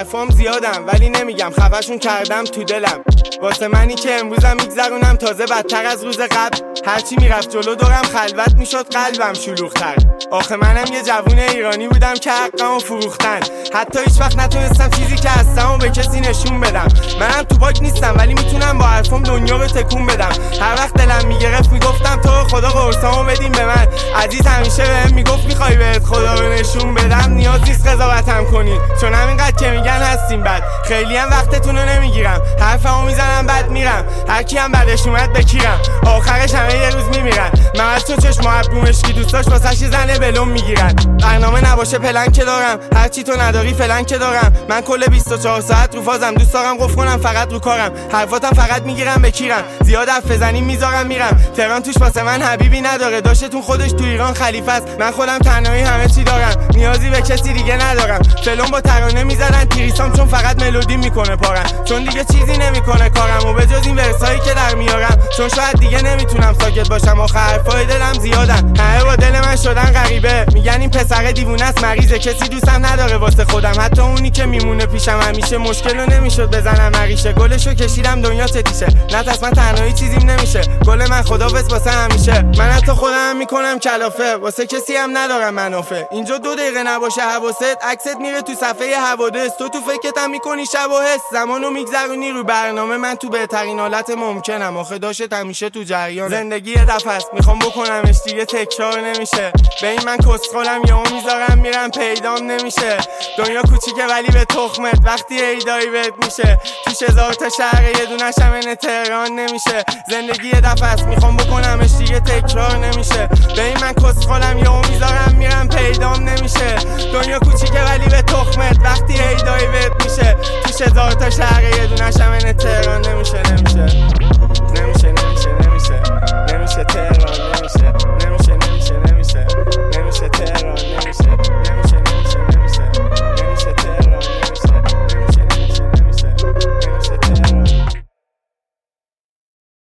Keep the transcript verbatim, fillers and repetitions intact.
حرفام زیادم ولی نمیگم، خفشون کردم تو دلم. واسه منی که امروزم میگذرونم تازه بدتر از روز قبل. هرچی میرفت جلو دورم خلوت میشد قلبم شلوغ‌تر. آخه منم یه جوون ایرانی بودم که حقمو فروختن. حتی هیچ وقت نتونستم چیزی که هستمو به کسی نشون بدم. منم تو باک نیستم ولی میتونم با حرفام دنیا رو تکون بدم. هر وقت دلم میگرفت میگفتم تو خدا قرصامو بدیم به من. عزیز همیشه بهم میگفت میخوای بهت خدا رو نشون بدم. نیاز نیست قضاوتم کنین چون همینقدر که میگن هستیم بد. خیلی هم وقتتون رو نمیگیرم، حرفمو میزنم بعد میرم. هر کی هم بعدش اومد بکیرم، آخرش همه یه روز میمیرن. من چون چشم ابرو مشکی دوستاش واسش زنه بلوم میگیرن. برنامه نباشه پلن که دارم، هرچی تو نداری فلان که دارم. من کل بیست و چهار ساعت رو فازم، دوست دارم قفل کنم فقط رو کارم. حرفاتم فقط میگیرم بکیرم، زیاد حرف بزنی میذارم میرم. تهران توش واسه من حبیبی نداره، داشتتون خودش تو ایران خلیفه است. من خودم تنهایی همه چی دارم، نیازی به کسی دیگه ندارم. فلون با ترانه میزدن تریسام چون فقط ملودی میکنه پارم. چون دیگه چیزی نمیکنه کارم و به جز این ورسایی که در میارم. چون شاید دیگه نمیتونم ساکت باشم، آخه حرفای دلم زیادن. همه با دل من شدن غریبه، میگن این پسر دیوونه است مریضه. کسی دوستم نداره واسه خودم، حتی اونی که میمونه پیشم همیشه. مشکلو نمیشد بزنم مریشه، گلشو کشیدم دنیا چتیشه. نه تاس من تنهایی چیزیم نمیشه، گل من خدافظ واسه همیشه. من حتی خودم میکنم کلافه، واسه کسی هم ندارم منافع. اینجا دو دقیقه نباشه حواست، عکست میره تو صفحه حوادث. تو تو فکرتم میکنی شب و حس، زمانو میگذرونی رو برنامه. من تو بهترین حالت ممکنم، آخه داشت همیشه تو جریان. زندگی یه دفعه است میخوام بکنمش دیگه تکرار نمیشه. به این من کسخلم یهو میذارم میرم پیدام نمیشه. دنیا کوچیکه ولی به تخمت وقتی ایدایی بهت میشه. توش هزار تا شهر یه دونش هم این تهران نمیشه. زندگی یه دفعه است میخوام بکنمش دیگه تکرار نمیشه. به این من کسخلم یهو میذارم میرم پیدام نمیشه. دنیا کوچیکه ولی به تخمت وقتی ایدایی بهت میشه. توش هزار تا شهر یه دونش هم این تهران نمیشه نمیشه